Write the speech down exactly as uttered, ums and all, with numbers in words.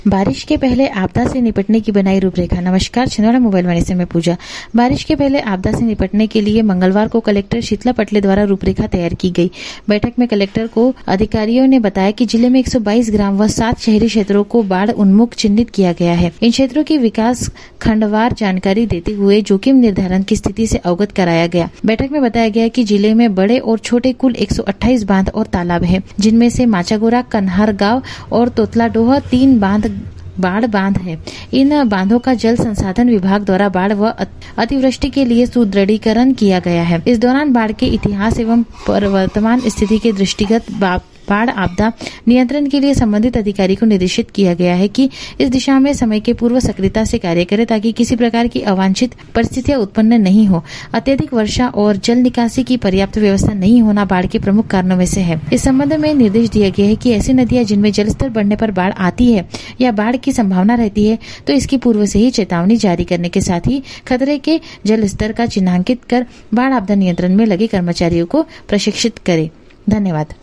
बारिश के पहले आपदा से निपटने की बनाई रूपरेखा। नमस्कार, छिंदवाड़ा मोबाइल वाणी से मैं पूजा। बारिश के पहले आपदा से निपटने के लिए मंगलवार को कलेक्टर शीतला पटले द्वारा रूपरेखा तैयार की गई। बैठक में कलेक्टर को अधिकारियों ने बताया कि जिले में एक सौ बाईस ग्राम व सात शहरी क्षेत्रों को बाढ़ उन्मुख चिन्हित किया गया है। इन क्षेत्रों की विकास खंडवार जानकारी देते हुए जोखिम निर्धारण की स्थिति से अवगत कराया गया। बैठक में बताया गया कि जिले में बड़े और छोटे कुल एक सौ अट्ठाईस बांध और तालाब है, जिनमें से माचागोरा, कन्हार गांव और तोतलाडोह तीन बांध बाढ़ बांध है। इन बांधों का जल संसाधन विभाग द्वारा बाढ़ व अतिवृष्टि के लिए सुदृढ़ीकरण किया गया है। इस दौरान बाढ़ के इतिहास एवं वर्तमान स्थिति के दृष्टिगत बाढ़ आपदा नियंत्रण के लिए संबंधित अधिकारी को निर्देशित किया गया है कि इस दिशा में समय के पूर्व सक्रियता से कार्य करें, ताकि किसी प्रकार की अवांछित परिस्थितियां उत्पन्न नहीं हो। अत्यधिक वर्षा और जल निकासी की पर्याप्त व्यवस्था नहीं होना बाढ़ के प्रमुख कारणों में से है। इस संबंध में निर्देश दिया गया है कि ऐसी नदियां जिनमें जलस्तर बढ़ने पर बाढ़ आती है या बाढ़ की संभावना रहती है, तो इसकी पूर्व से ही चेतावनी जारी करने के साथ ही खतरे के जल स्तर का चिन्हांकित कर बाढ़ आपदा नियंत्रण में लगे कर्मचारियों को प्रशिक्षित करें। धन्यवाद।